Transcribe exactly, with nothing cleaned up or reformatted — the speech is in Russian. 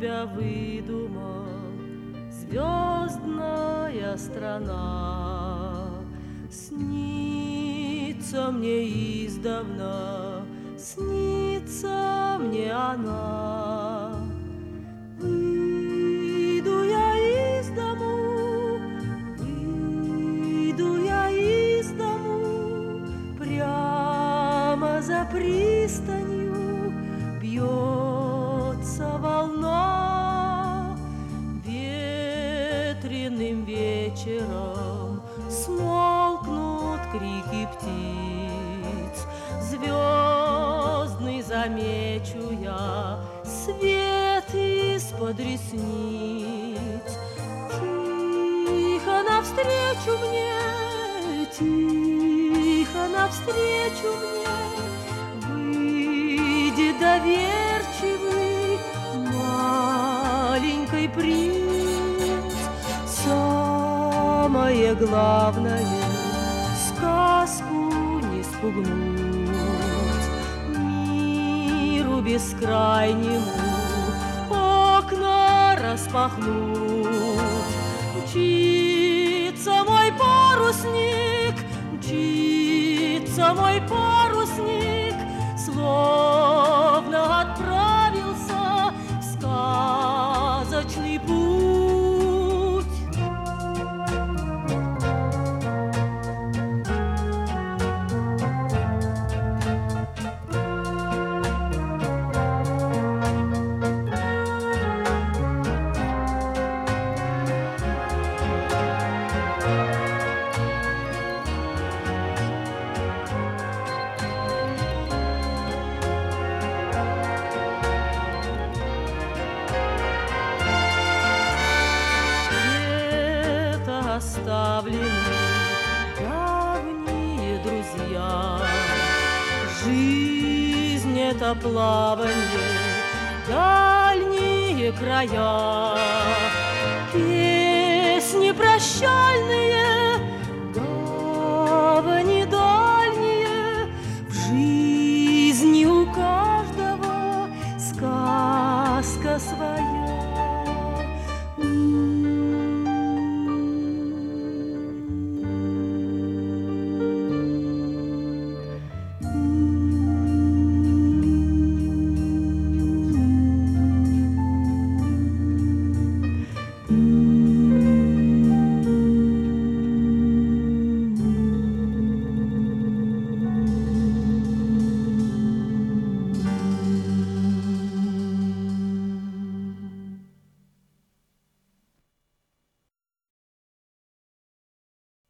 тебя выдумал звездная страна. Снится мне издавна, снится мне она. Выйду я из дому, выйду я из дому, прямо за пристанью бьется волна. Ветреным вечером смолкнут крики птиц, звездный замечу я свет из-под ресниц. Тихо навстречу мне, тихо навстречу мне выйдет доверчивый маленький принц. Самое главное — сказку не спугнуть, миру бескрайнему окна распахнуть. Мчится мой парусник, мчится мой парусник, словно отправился в сказочный путь. Оставлены давние друзья. Жизнь — это плаванье, дальние края. Песни прощальные